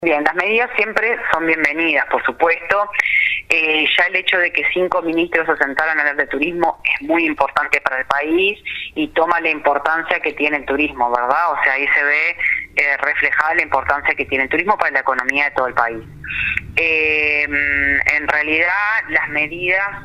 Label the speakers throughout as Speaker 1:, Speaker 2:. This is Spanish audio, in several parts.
Speaker 1: Bien, las medidas siempre son bienvenidas, por supuesto. Ya el hecho de que 5 ministros se sentaron a hablar de turismo es muy importante para el país y toma la importancia que tiene el turismo, ¿verdad? O sea, ahí se ve reflejada la importancia que tiene el turismo para la economía de todo el país. En realidad, las medidas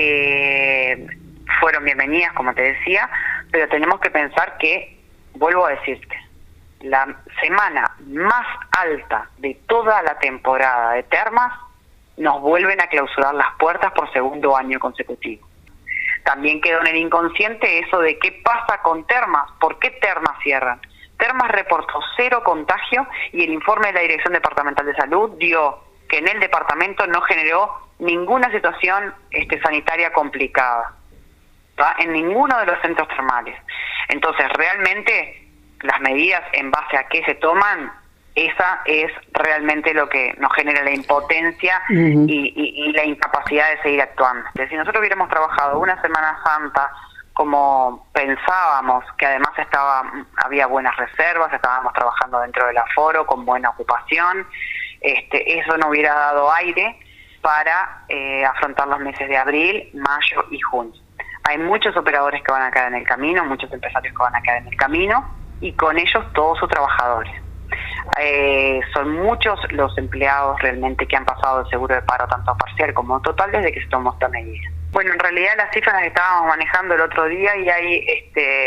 Speaker 1: fueron bienvenidas, como te decía, pero tenemos que pensar que, vuelvo a decirte, la semana más alta de toda la temporada de termas, nos vuelven a clausurar las puertas por segundo año consecutivo. También quedó en el inconsciente eso de qué pasa con termas, por qué termas cierran. Termas reportó 0 contagio y el informe de la Dirección Departamental de Salud dio que en el departamento no generó ninguna situación sanitaria complicada, ¿tá? En ninguno de los centros termales. Entonces, realmente, las medidas en base a qué se toman, esa es realmente lo que nos genera la impotencia y la incapacidad de seguir actuando. Si nosotros hubiéramos trabajado una Semana Santa como pensábamos, que además había buenas reservas, estábamos trabajando dentro del aforo con buena ocupación, eso no hubiera dado aire para afrontar los meses de abril, mayo y junio. Hay muchos operadores que van a quedar en el camino, muchos empresarios que van a quedar en el camino, y con ellos todos sus trabajadores. Son muchos los empleados realmente que han pasado el seguro de paro, tanto parcial como total, desde que se tomó esta medida. Bueno, en realidad las cifras las estábamos manejando el otro día y hay,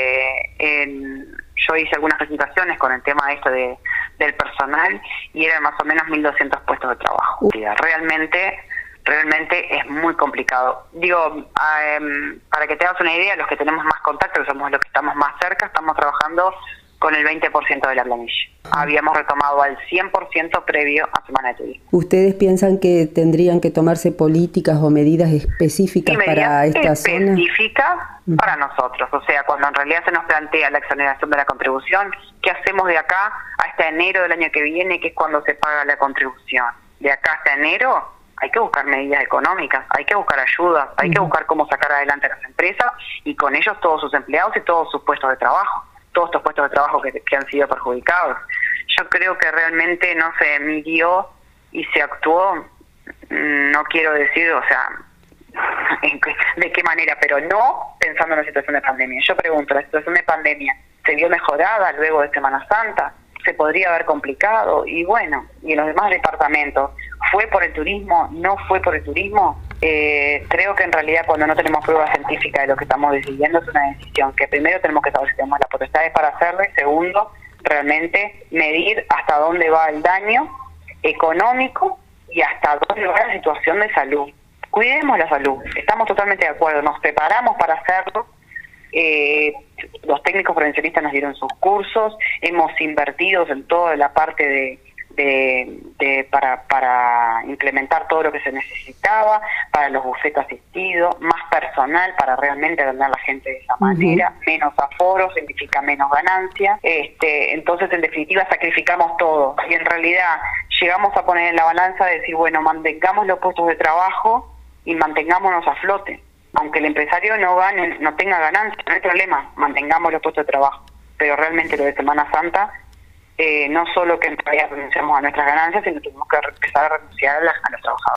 Speaker 1: yo hice algunas presentaciones con el tema del personal y eran más o menos 1.200 puestos de trabajo. Realmente es muy complicado. Digo, para que te hagas una idea, los que tenemos más contacto, que somos los que estamos más cerca, estamos trabajando con el 20% de la planilla. Habíamos retomado al 100% previo a Semana de Turismo.
Speaker 2: ¿Ustedes piensan que tendrían que tomarse políticas o medidas específicas para esta zona?
Speaker 1: Específicas para nosotros. O sea, cuando en realidad se nos plantea la exoneración de la contribución, ¿qué hacemos de acá hasta enero del año que viene, que es cuando se paga la contribución? De acá hasta enero hay que buscar medidas económicas, hay que buscar ayudas, hay que buscar cómo sacar adelante a las empresas y con ellos todos sus empleados y todos sus puestos de trabajo, todos estos puestos de trabajo que han sido perjudicados. Yo creo que realmente no se midió y se actuó, no quiero decir, o sea, de qué manera, pero no pensando en la situación de pandemia. Yo pregunto, ¿la situación de pandemia se vio mejorada luego de Semana Santa? ¿Se podría haber complicado? Y bueno, y en los demás departamentos, ¿fue por el turismo? ¿No fue por el turismo? Creo que en realidad cuando no tenemos pruebas científicas de lo que estamos decidiendo es una decisión que primero tenemos que saber si tenemos las potestades para hacerlo y segundo, realmente medir hasta dónde va el daño económico y hasta dónde va la situación de salud. Cuidemos la salud, estamos totalmente de acuerdo, nos preparamos para hacerlo. Los técnicos prevencionistas nos dieron sus cursos, hemos invertido en toda la parte para implementar todo lo que se necesitaba, para los bufetes asistidos, más personal para realmente atender a la gente de esa manera, menos aforo, significa menos ganancia. Entonces, en definitiva, sacrificamos todo y en realidad llegamos a poner en la balanza de decir, bueno, mantengamos los puestos de trabajo y mantengámonos a flote. Aunque el empresario no gane, no tenga ganancia, no hay problema, mantengamos los puestos de trabajo. Pero realmente lo de Semana Santa, no solo que en realidad renunciamos a nuestras ganancias, sino que tenemos que empezar a renunciar a los trabajadores.